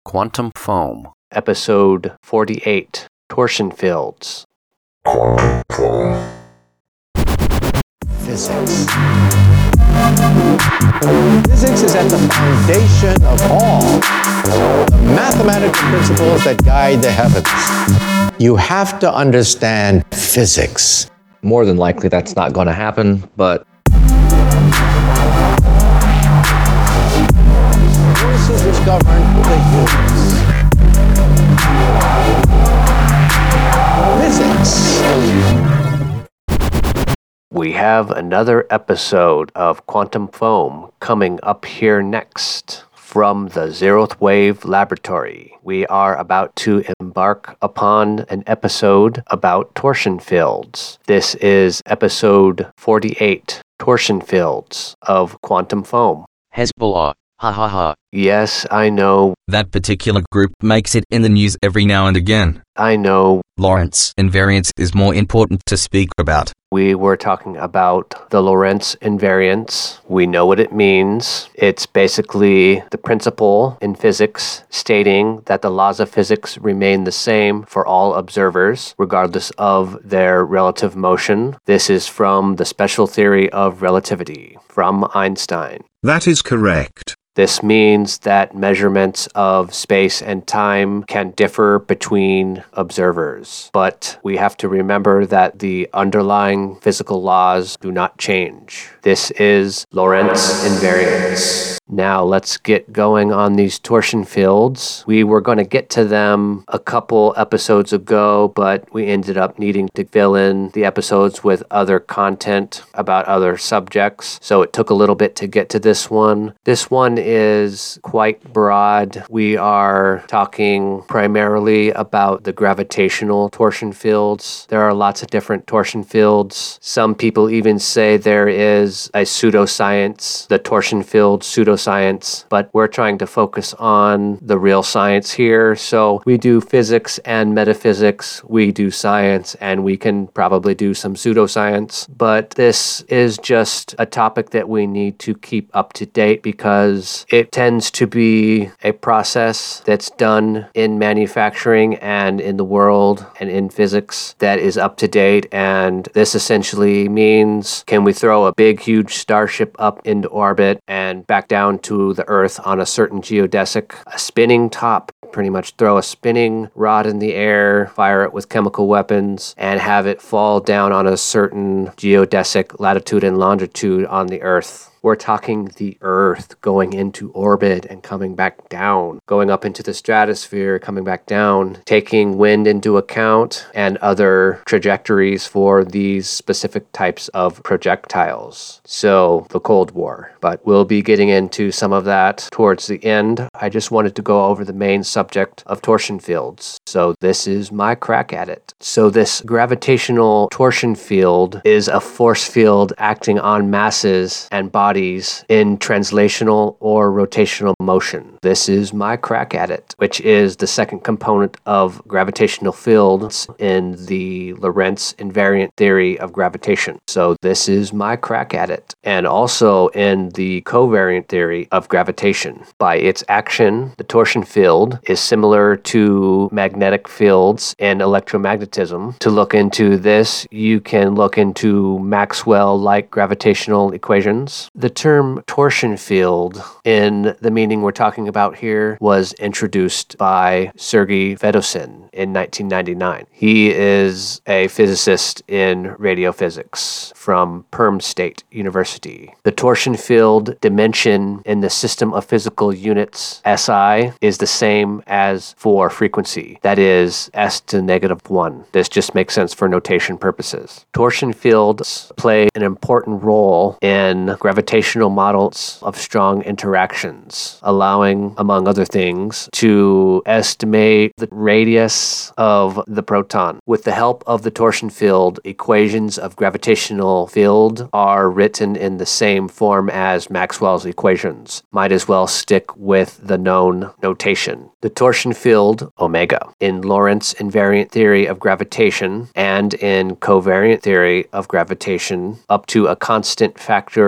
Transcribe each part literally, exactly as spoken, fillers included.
Quantum foam. Episode forty-eight, Torsion Fields. Quantum foam. Physics. Physics is at the foundation of all the mathematical principles that guide the heavens. You have to understand physics. More than likely that's not going to happen, but Forces which govern the universe. Physics. We have another episode of Quantum Foam coming up here next from the Zeroth Wave Laboratory. We are about to embark upon an episode about torsion fields. This is episode forty-eight, Torsion Fields of Quantum Foam. Hezbollah. Ha ha ha. Yes, I know, That particular group makes it in the news every now and again. I know. Lorentz invariance is more important to speak about. We were talking about the Lorentz invariance. We know what it means. It's basically the principle in physics stating that the laws of physics remain the same for all observers, regardless of their relative motion. This is from the special theory of relativity from Einstein. That is correct. This means that measurements of space and time can differ between observers, but we have to remember that the underlying physical laws do not change. This is Lorentz invariance. Now let's get going on these torsion fields. We were going to get to them a couple episodes ago, but we ended up needing to fill in the episodes with other content about other subjects, so it took a little bit to get to this one. This one is quite broad. We are talking primarily about the gravitational torsion fields. There are lots of different torsion fields. Some people even say there is a pseudoscience, the torsion field pseudoscience, but we're trying to focus on the real science here. So we do physics and metaphysics, we do science, and we can probably do some pseudoscience. But this is just a topic that we need to keep up to date because it tends to be a process that's done in manufacturing and in the world and in physics that is up to date. And this essentially means, can we throw a big, huge starship up into orbit and back down to the Earth on a certain geodesic, a spinning top, pretty much throw a spinning rod in the air, fire it with chemical weapons, and have it fall down on a certain geodesic latitude and longitude on the Earth. We're talking the Earth going into orbit and coming back down, going up into the stratosphere, coming back down, taking wind into account and other trajectories for these specific types of projectiles. So, the Cold War. But we'll be getting into some of that towards the end. I just wanted to go over the main subject of torsion fields. So, this is my crack at it. So, this gravitational torsion field is a force field acting on masses and bodies in translational or rotational motion. This is my crack at it, which is the second component of gravitational fields in the Lorentz invariant theory of gravitation. So this is my crack at it. And also in the covariant theory of gravitation. By its action, the torsion field is similar to magnetic fields in electromagnetism. To look into this, you can look into Maxwell-like gravitational equations. The term torsion field, in the meaning we're talking about here, was introduced by Sergei Fedoshin in nineteen ninety-nine. He is a physicist in radiophysics from Perm State University. The torsion field dimension in the system of physical units, S I, is the same as for frequency. That is, S to negative one. This just makes sense for notation purposes. Torsion fields play an important role in gravitational models of strong interactions, allowing, among other things, to estimate the radius of the proton. With the help of the torsion field, equations of gravitational field are written in the same form as Maxwell's equations. Might as well stick with the known notation. The torsion field, omega, in Lorentz invariant theory of gravitation and in covariant theory of gravitation, up to a constant factor corresponds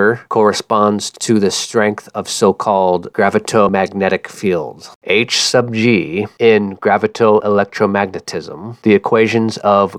corresponds to the strength of so-called gravitomagnetic fields. H sub G in gravitoelectromagnetism, the equations of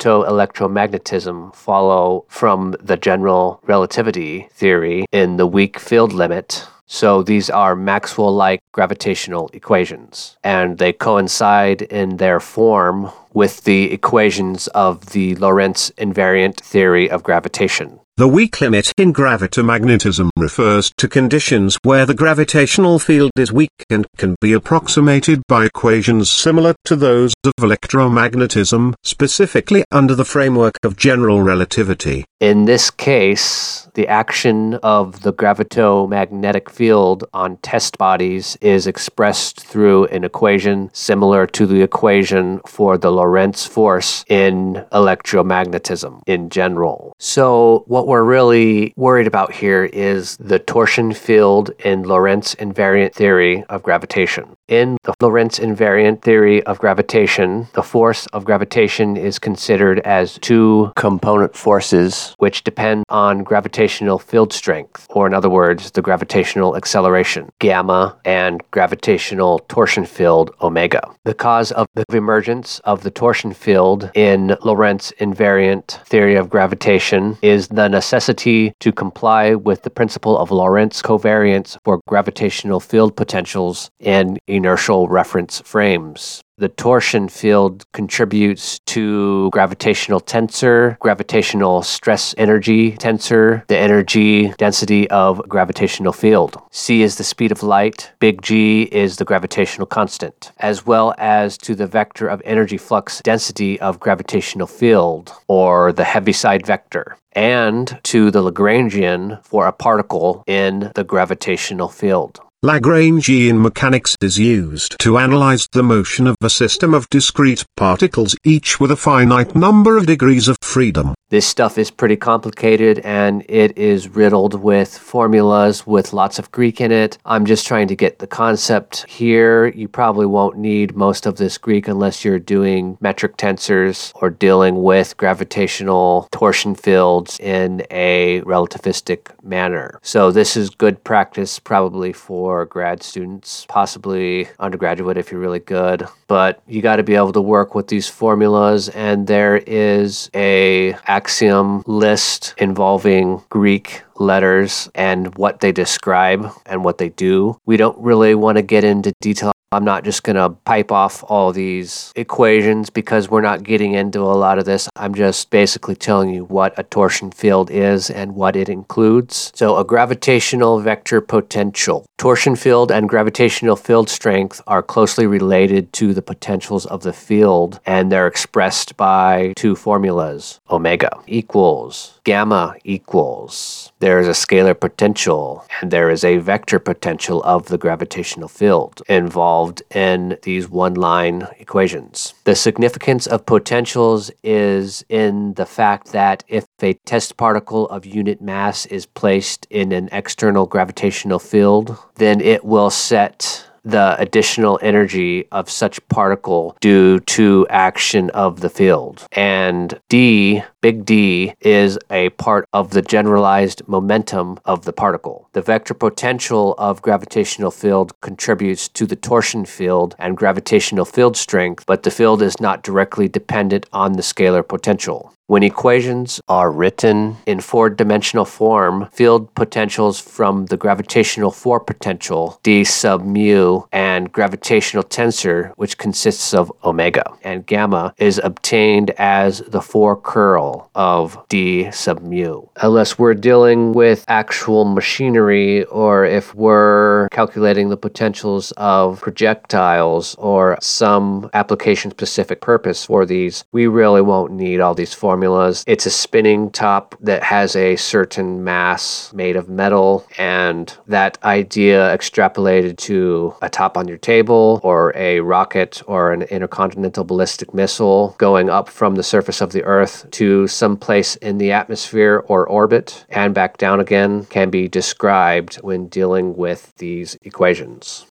gravitoelectromagnetism follow from the general relativity theory in the weak field limit. So these are Maxwell-like gravitational equations, and they coincide in their form with the equations of the Lorentz invariant theory of gravitation. The weak limit in gravitomagnetism refers to conditions where the gravitational field is weak and can be approximated by equations similar to those of electromagnetism, specifically under the framework of general relativity. In this case, the action of the gravitomagnetic field on test bodies is expressed through an equation similar to the equation for the Lorentz force in electromagnetism in general. So what we're really worried about here is the torsion field in Lorentz invariant theory of gravitation. In the Lorentz invariant theory of gravitation, the force of gravitation is considered as two component forces which depend on gravitational field strength, or in other words, the gravitational acceleration, gamma, and gravitational torsion field, omega. The cause of the emergence of the torsion field in Lorentz invariant theory of gravitation is the necessity to comply with the principle of Lorentz covariance for gravitational field potentials in inertial reference frames. The torsion field contributes to gravitational tensor, gravitational stress energy tensor, the energy density of gravitational field. C is the speed of light, big G is the gravitational constant, as well as to the vector of energy flux density of gravitational field, or the Heaviside vector, and to the Lagrangian for a particle in the gravitational field. Lagrangian mechanics is used to analyze the motion of a system of discrete particles, each with a finite number of degrees of freedom. This stuff is pretty complicated, and it is riddled with formulas with lots of Greek in it. I'm just trying to get the concept here. You probably won't need most of this Greek unless you're doing metric tensors or dealing with gravitational torsion fields in a relativistic manner. So this is good practice probably for grad students, possibly undergraduate if you're really good. But you got to be able to work with these formulas, and there is a axiom list involving Greek letters and what they describe and what they do. We don't really want to get into detail. I'm not just going to pipe off all these equations because we're not getting into a lot of this. I'm just basically telling you what a torsion field is and what it includes. So a gravitational vector potential. Torsion field and gravitational field strength are closely related to the potentials of the field, and they're expressed by two formulas. Omega equals gamma equals. There is a scalar potential and there is a vector potential of the gravitational field involved in these one-line equations. The significance of potentials is in the fact that if a test particle of unit mass is placed in an external gravitational field, then it will set the additional energy of such particle due to action of the field. And D, big D, is a part of the generalized momentum of the particle. The vector potential of gravitational field contributes to the torsion field and gravitational field strength, but the field is not directly dependent on the scalar potential. When equations are written in four-dimensional form, field potentials from the gravitational four potential, d sub mu, and gravitational tensor, which consists of omega and gamma, is obtained as the four curl of d sub mu. Unless we're dealing with actual machinery, or if we're calculating the potentials of projectiles or some application-specific purpose for these, we really won't need all these formulas. It's a spinning top that has a certain mass made of metal, and that idea extrapolated to a top on your table or a rocket or an intercontinental ballistic missile going up from the surface of the Earth to some place in the atmosphere or orbit and back down again can be described when dealing with these equations.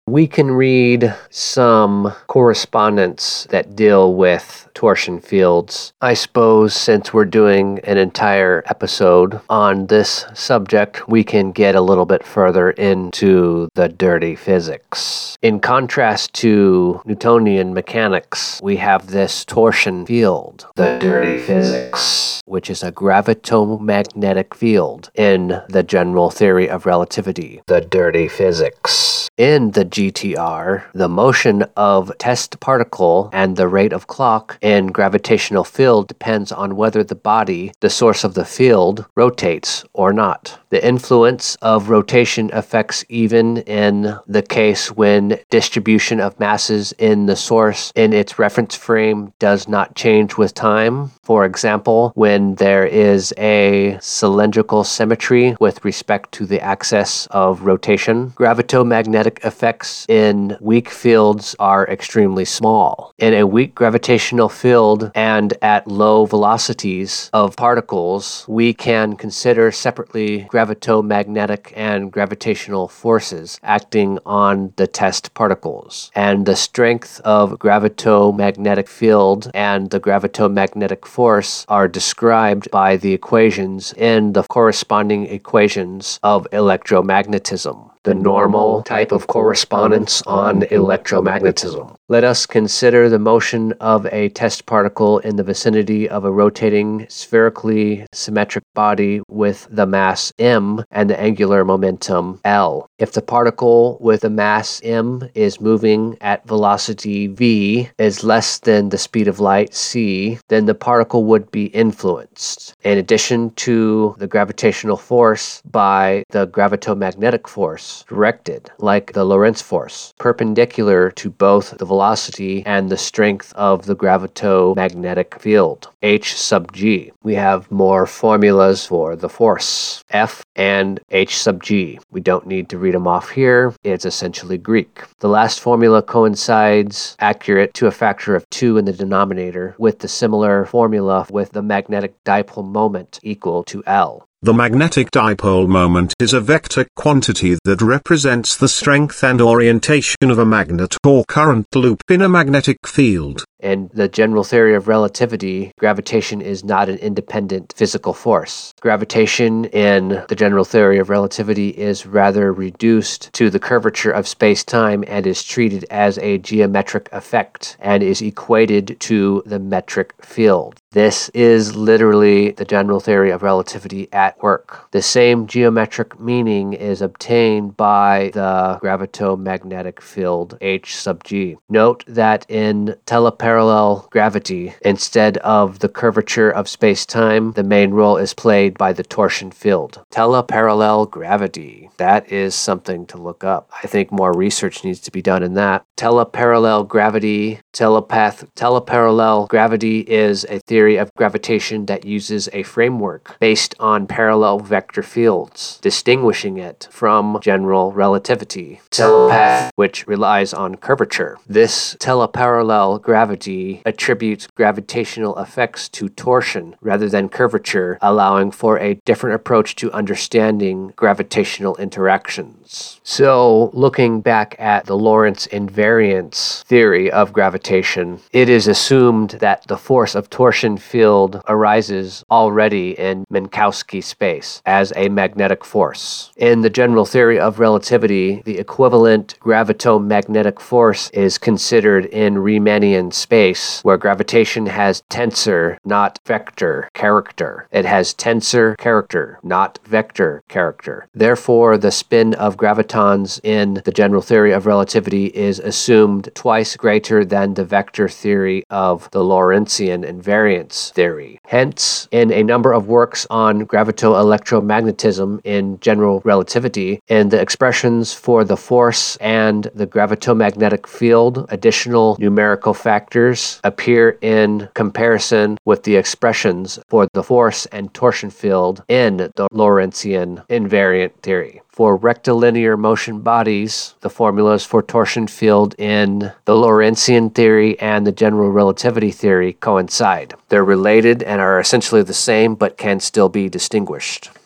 We can read some correspondence that deal with torsion fields. I suppose since we're doing an entire episode on this subject, we can get a little bit further into the dirty physics. In contrast to Newtonian mechanics, we have this torsion field, the dirty physics, which is a gravitomagnetic field in the general theory of relativity, the dirty physics. In the G T R, the motion of test particle and the rate of clock in gravitational field depends on whether the body, the source of the field, rotates or not. The influence of rotation affects even in the case when distribution of masses in the source in its reference frame does not change with time. For example, when there is a cylindrical symmetry with respect to the axis of rotation, gravitomagnetic effects in weak fields are extremely small. In a weak gravitational field and at low velocities of particles, we can consider separately gravitomagnetic and gravitational forces acting on the test particles. And the strength of gravitomagnetic field and the gravitomagnetic force are described by the equations in the corresponding equations of electromagnetism, the normal type of correspondence on electromagnetism. Let us consider the motion of a test particle in the vicinity of a rotating spherically symmetric body with the mass m and the angular momentum L. If the particle with the mass m is moving at velocity v is less than the speed of light c, then the particle would be influenced, in addition to the gravitational force, by the gravitomagnetic force, directed, like the Lorentz force, perpendicular to both the velocity and the strength of the gravitomagnetic field, H sub g. We have more formulas for the force, F and H sub g. We don't need to read them off here. It's essentially Greek. The last formula coincides accurate to a factor of two in the denominator with the similar formula with the magnetic dipole moment equal to L. The magnetic dipole moment is a vector quantity that represents the strength and orientation of a magnet or current loop in a magnetic field. In the general theory of relativity, gravitation is not an independent physical force. Gravitation in the general theory of relativity is rather reduced to the curvature of space-time and is treated as a geometric effect and is equated to the metric field. This is literally the general theory of relativity at work. The same geometric meaning is obtained by the gravitomagnetic field H sub g. Note that in teleparallel gravity, instead of the curvature of space-time, the main role is played by the torsion field. Teleparallel gravity. That is something to look up. I think more research needs to be done in that. Teleparallel gravity, telepath, teleparallel gravity is a theory of gravitation that uses a framework based on parallel vector fields, distinguishing it from general relativity. Telepath, which relies on curvature. This teleparallel gravity attributes gravitational effects to torsion rather than curvature, allowing for a different approach to understanding gravitational interactions. So, looking back at the Lorentz invariance theory of gravitation, it is assumed that the force of torsion field arises already in Minkowski space as a magnetic force. In the general theory of relativity, the equivalent gravitomagnetic force is considered in Riemannian space, where gravitation has tensor, not vector, character. It has tensor character, not vector character. Therefore, the spin of gravitons in the general theory of relativity is assumed twice greater than the vector theory of the Lorentzian invariance theory. Hence, in a number of works on gravito-electromagnetism in general relativity, in the expressions for the force and the gravitomagnetic field, additional numerical factors appear in comparison with the expressions for the force and torsion field in the Lorentzian invariant theory. For rectilinear motion bodies, the formulas for torsion field in the Lorentzian theory and the general relativity theory coincide. They're related and are essentially the same but can still be distinguished.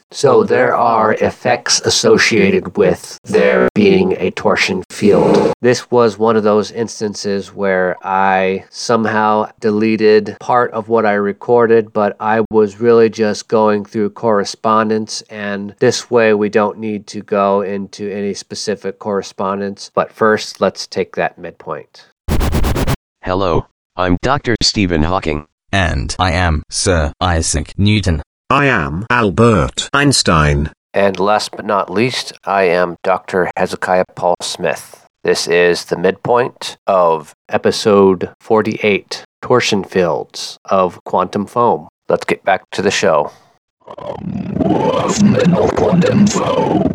So there are effects associated with there being a torsion field. This was one of those instances where I somehow deleted part of what I recorded, but I was really just going through correspondence, and this way we don't need to go into any specific correspondence. But first, let's take that midpoint. Hello, I'm Doctor Stephen Hawking. And I am Sir Isaac Newton. I am Albert Einstein. And last but not least, I am Doctor Hezekiah Paul Smith. This is the midpoint of episode forty-eight, Torsion Fields of Quantum Foam. Let's get back to the show. Quantum foam.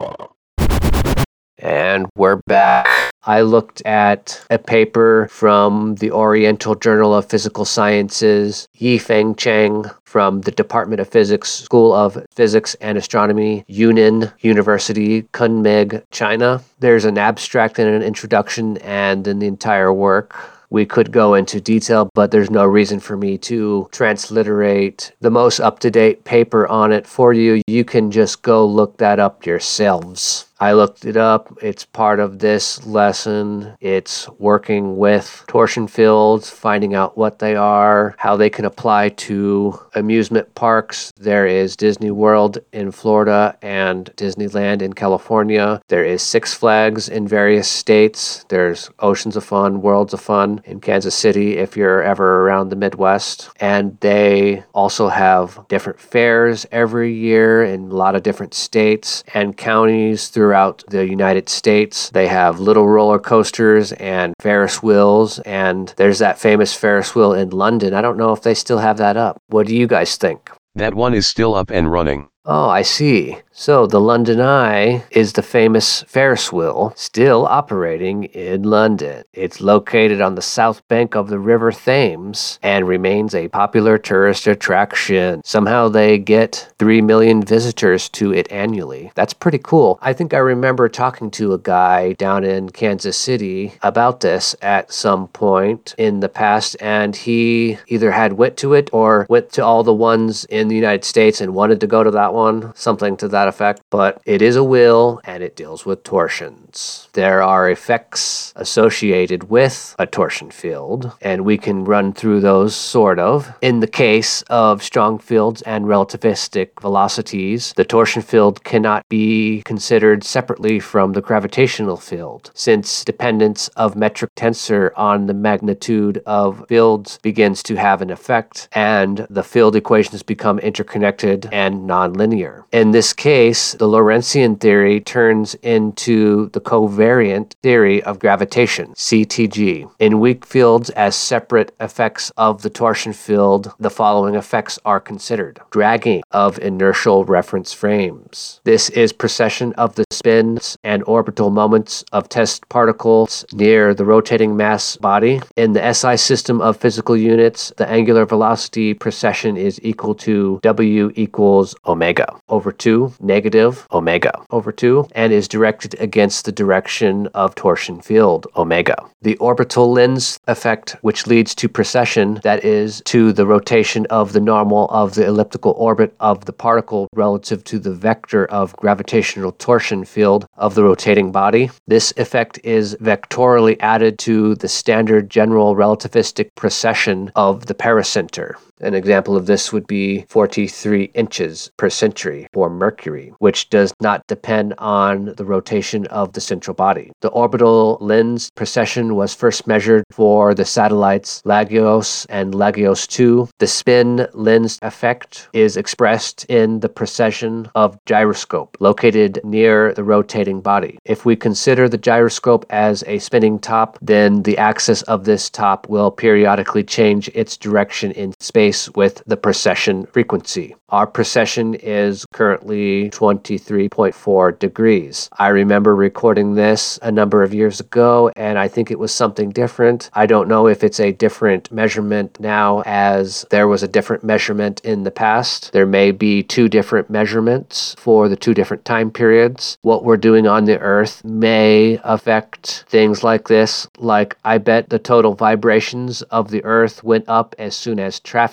And we're back. I looked at a paper from the Oriental Journal of Physical Sciences, Yifeng Cheng from the Department of Physics, School of Physics and Astronomy, Yunnan University, Kunming, China. There's an abstract and an introduction, and then the entire work. We could go into detail, but there's no reason for me to transliterate the most up-to-date paper on it for you. You can just go look that up yourselves. I looked it up. It's part of this lesson. It's working with torsion fields, finding out what they are, how they can apply to amusement parks. There is Disney World in Florida and Disneyland in California. There is Six Flags in various states. There's Oceans of Fun, Worlds of Fun in Kansas City if you're ever around the Midwest. And they also have different fairs every year in a lot of different states and counties through throughout the United States. They have little roller coasters and Ferris wheels, and there's that famous Ferris wheel in London. I don't know if they still have that up. What do you guys think? That one is still up and running. Oh, I see. So the London Eye is the famous Ferris wheel still operating in London. It's located on the south bank of the River Thames and remains a popular tourist attraction. Somehow they get three million visitors to it annually. That's pretty cool. I think I remember talking to a guy down in Kansas City about this at some point in the past, and he either had went to it or went to all the ones in the United States and wanted to go to that one, something to that effect. But it is a wheel and it deals with torsions. There are effects associated with a torsion field, and we can run through those sort of. In the case of strong fields and relativistic velocities, the torsion field cannot be considered separately from the gravitational field, since dependence of metric tensor on the magnitude of fields begins to have an effect, and the field equations become interconnected and nonlinear. In this case, the Lorentzian theory turns into the covariant theory of gravitation, C T G. In weak fields as separate effects of the torsion field, the following effects are considered. Dragging of inertial reference frames. This is precession of the spins and orbital moments of test particles near the rotating mass body. In the S I system of physical units, the angular velocity precession is equal to W equals omega over two, negative omega over two, and is directed against the direction of torsion field, omega. The orbital lens effect, which leads to precession, that is, to the rotation of the normal of the elliptical orbit of the particle relative to the vector of gravitational torsion field of the rotating body. This effect is vectorially added to the standard general relativistic precession of the pericenter. An example of this would be forty-three inches per century for Mercury, which does not depend on the rotation of the central body. The orbital lens precession was first measured for the satellites Lagos and Lagos two. The spin lens effect is expressed in the precession of gyroscope, located near the rotating body. If we consider the gyroscope as a spinning top, then the axis of this top will periodically change its direction in space with the precession frequency. Our precession is currently twenty-three point four degrees. I remember recording this a number of years ago, and I think it was something different. I don't know if it's a different measurement now, as there was a different measurement in the past. There may be two different measurements for the two different time periods. What we're doing on the Earth may affect things like this. Like, I bet the total vibrations of the Earth went up as soon as traffic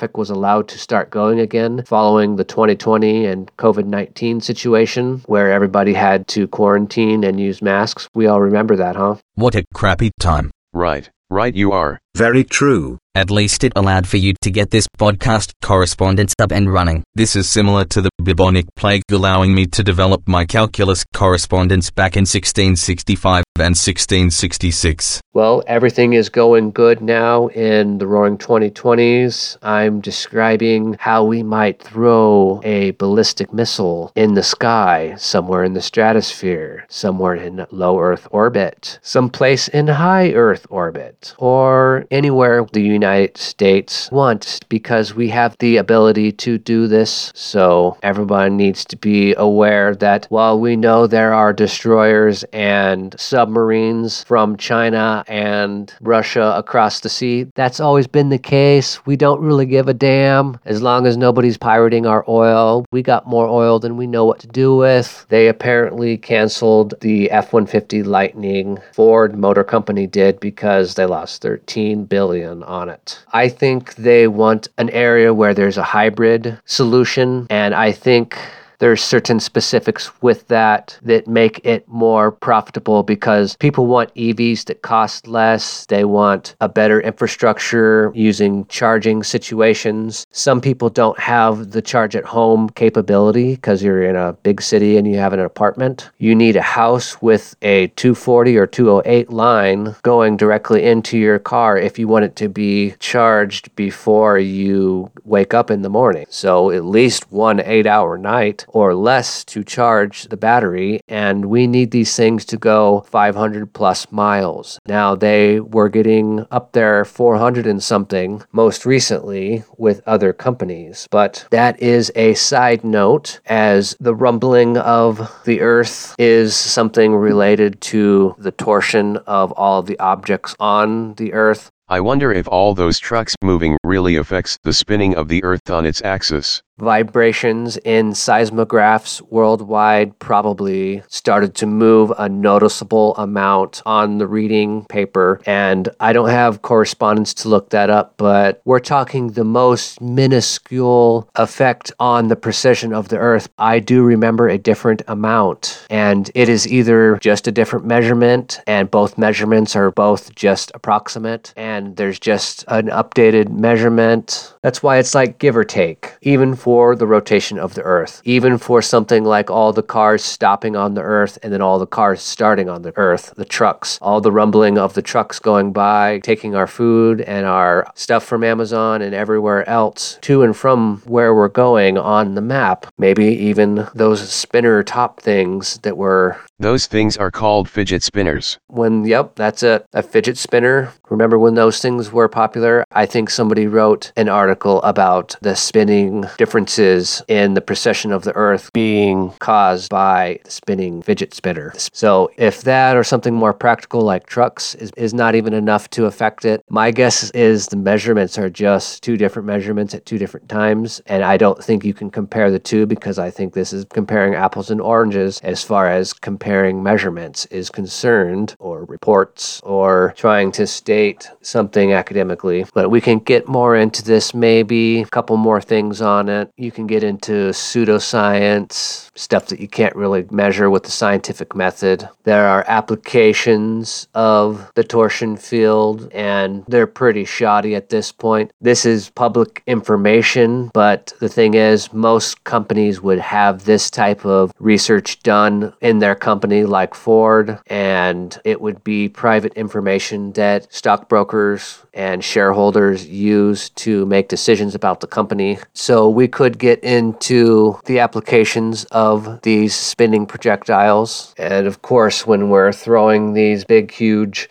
traffic was allowed to start going again following the twenty twenty and COVID nineteen situation where everybody had to quarantine and use masks. We all remember that, huh? What a crappy time. Right, right you are. Very true. At least it allowed for you to get this podcast correspondence up and running. This is similar to the bubonic plague allowing me to develop my calculus correspondence back in sixteen sixty-five and sixteen sixty-six. Well, everything is going good now in the Roaring twenty twenties. I'm describing how we might throw a ballistic missile in the sky, somewhere in the stratosphere, somewhere in low Earth orbit, someplace in high Earth orbit, or anywhere the United States wants, because we have the ability to do this. So everyone needs to be aware that while we know there are destroyers and submarines from China and Russia across the sea, that's always been the case. We don't really give a damn as long as nobody's pirating our oil. We got more oil than we know what to do with. They apparently canceled the F one fifty Lightning. Ford Motor Company did because they lost thirteen billion dollars on it. I think they want an area where there's a hybrid solution, and I think there's certain specifics with that that make it more profitable because people want E Vs that cost less. They want a better infrastructure using charging situations. Some people don't have the charge at home capability because you're in a big city and you have an apartment. You need a house with a two forty or two oh eight line going directly into your car if you want it to be charged before you wake up in the morning. So at least one eight hour night or less to charge the battery, and we need these things to go five hundred plus miles. Now, they were getting up there four hundred and something most recently with other companies, but that is a side note, as the rumbling of the Earth is something related to the torsion of all of the objects on the Earth. I wonder if all those trucks moving really affects the spinning of the Earth on its axis. Vibrations in seismographs worldwide probably started to move a noticeable amount on the reading paper, and I don't have correspondence to look that up, but we're talking the most minuscule effect on the precision of the Earth. I do remember a different amount, and it is either just a different measurement, and both measurements are both just approximate, and there's just an updated measurement. That's why it's like give or take, even for the rotation of the Earth, even for something like all the cars stopping on the Earth and then all the cars starting on the Earth, the trucks, all the rumbling of the trucks going by, taking our food and our stuff from Amazon and everywhere else to and from where we're going on the map. Maybe even those spinner top things that were... Those things are called fidget spinners. When, yep, that's it, a fidget spinner. Remember when those things were popular? I think somebody wrote an article about the spinning differences in the precession of the Earth being caused by the spinning fidget spinner. So if that or something more practical like trucks is, is not even enough to affect it, my guess is the measurements are just two different measurements at two different times. And I don't think you can compare the two because I think this is comparing apples and oranges as far as comparing measurements is concerned, or reports, or trying to state something academically. But we can get more into this, maybe a couple more things on it. You can get into pseudoscience, stuff that you can't really measure with the scientific method. There are applications of the torsion field, and they're pretty shoddy at this point. This is public information, but the thing is, most companies would have this type of research done in their company, like Ford, and it would be private information that stockbrokers and shareholders use to make decisions about the company. So we could get into the applications of these spinning projectiles. And of course, when we're throwing these big, huge,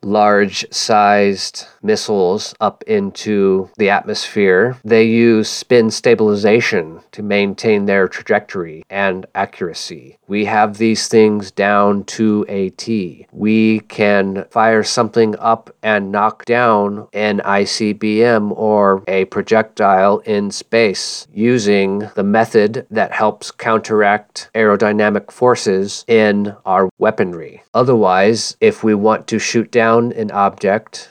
large-sized missiles up into the atmosphere, they use spin stabilization to maintain their trajectory and accuracy. We have these things down to a T. We can fire something up and knock down an I C B M or a projectile in space using the method that helps counteract aerodynamic forces in our weaponry. Otherwise, if we want to shoot down an object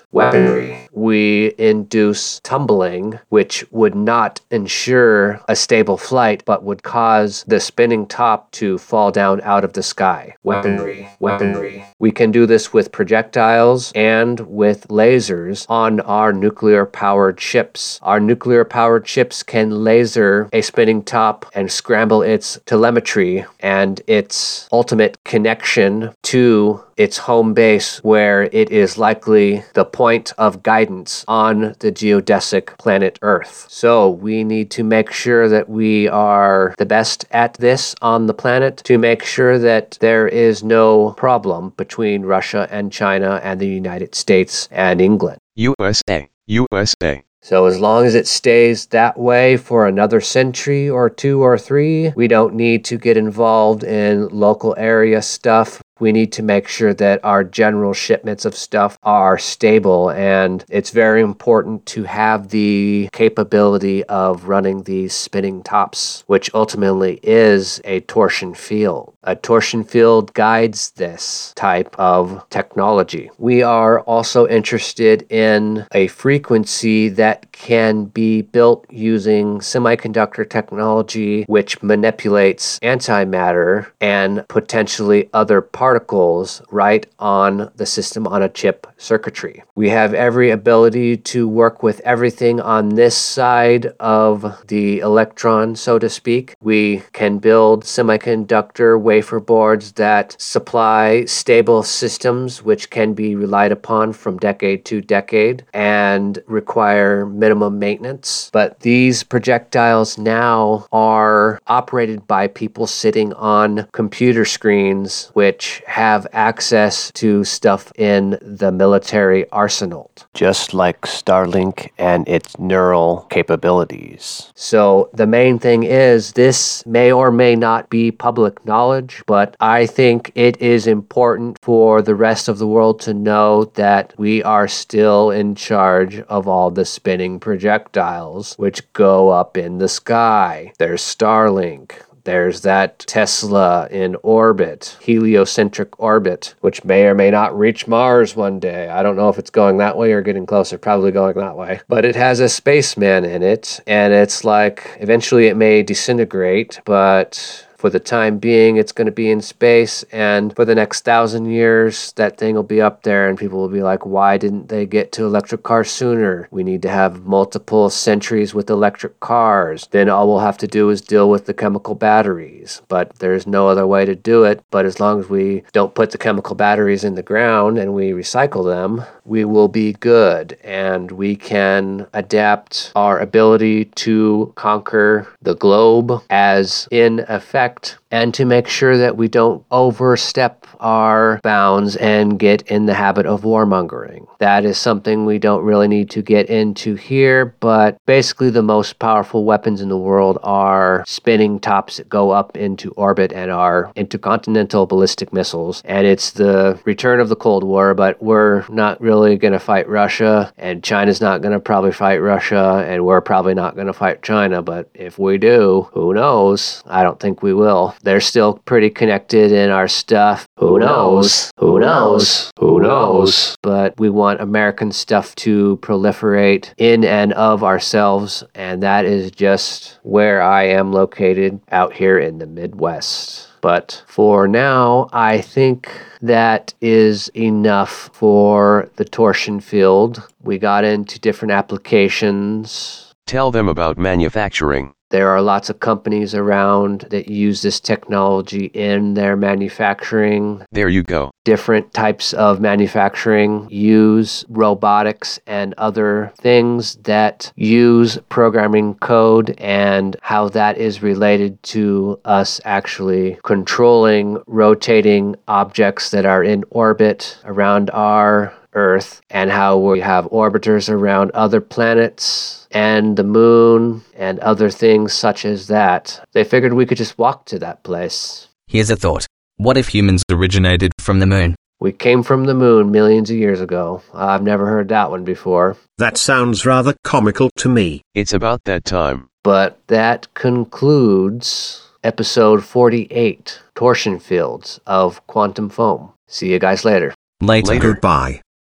weaponry. We induce tumbling, which would not ensure a stable flight, but would cause the spinning top to fall down out of the sky. Weaponry, weaponry. We can do this with projectiles and with lasers on our nuclear-powered ships. Our nuclear-powered ships can laser a spinning top and scramble its telemetry and its ultimate connection to its home base, where it is likely the point of guidance on the geodesic planet Earth. So we need to make sure that we are the best at this on the planet to make sure that there is no problem between Russia and China and the United States and England. U S A, U S A. So as long as it stays that way for another century or two or three, we don't need to get involved in local area stuff. We need to make sure that our general shipments of stuff are stable, and it's very important to have the capability of running these spinning tops, which ultimately is a torsion field. A torsion field guides this type of technology. We are also interested in a frequency that can be built using semiconductor technology, which manipulates antimatter and potentially other particles particles right on the system on a chip circuitry. We have every ability to work with everything on this side of the electron, so to speak. We can build semiconductor wafer boards that supply stable systems which can be relied upon from decade to decade and require minimum maintenance. But these projectiles now are operated by people sitting on computer screens which have access to stuff in the military arsenal, just like Starlink and its neural capabilities. So the main thing is this may or may not be public knowledge, but I think it is important for the rest of the world to know that we are still in charge of all the spinning projectiles which go up in the sky. There's Starlink. There's that Tesla in orbit, heliocentric orbit, which may or may not reach Mars one day. I don't know if it's going that way or getting closer, probably going that way. But it has a spaceman in it, and it's like eventually it may disintegrate, but for the time being, it's going to be in space, and for the next thousand years, that thing will be up there, and people will be like, why didn't they get to electric cars sooner? We need to have multiple centuries with electric cars. Then all we'll have to do is deal with the chemical batteries, but there's no other way to do it. But as long as we don't put the chemical batteries in the ground and we recycle them, we will be good, and we can adapt our ability to conquer the globe as in effect, and to make sure that we don't overstep our bounds and get in the habit of warmongering. That is something we don't really need to get into here, but basically the most powerful weapons in the world are spinning tops that go up into orbit and are intercontinental ballistic missiles. And it's the return of the Cold War, but we're not really going to fight Russia, and China's not going to probably fight Russia, and we're probably not going to fight China, but if we do, who knows? I don't think we will. They're still pretty connected in our stuff. Who knows? Who knows? Who knows? But we want American stuff to proliferate in and of ourselves, and that is just where I am located out here in the Midwest. But for now, I think that is enough for the torsion field. We got into different applications. Tell them about manufacturing. There are lots of companies around that use this technology in their manufacturing. There you go. Different types of manufacturing use robotics and other things that use programming code, and how that is related to us actually controlling rotating objects that are in orbit around our Earth, and how we have orbiters around other planets and the moon and other things such as that. They figured we could just walk to that place. Here's a thought. What if humans originated from the moon? We came from the moon millions of years ago. I've never heard that one before. That sounds rather comical to me. It's about that time. But that concludes episode forty-eight, Torsion Fields of Quantum Foam. See you guys later. Later. Goodbye.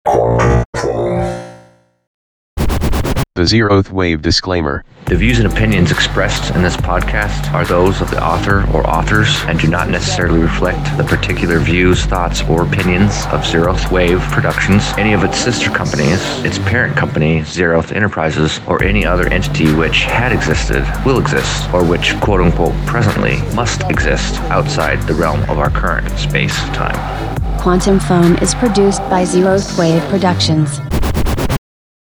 The zeroth wave disclaimer. The views and opinions expressed in this podcast are those of the author or authors and do not necessarily reflect the particular views, thoughts, or opinions of Zeroth Wave Productions, any of its sister companies, its parent company, Zeroth Enterprises, or any other entity which had existed, will exist, or which, quote-unquote, presently must exist outside the realm of our current space-time. Quantum Foam is produced by Zeroth Wave Productions.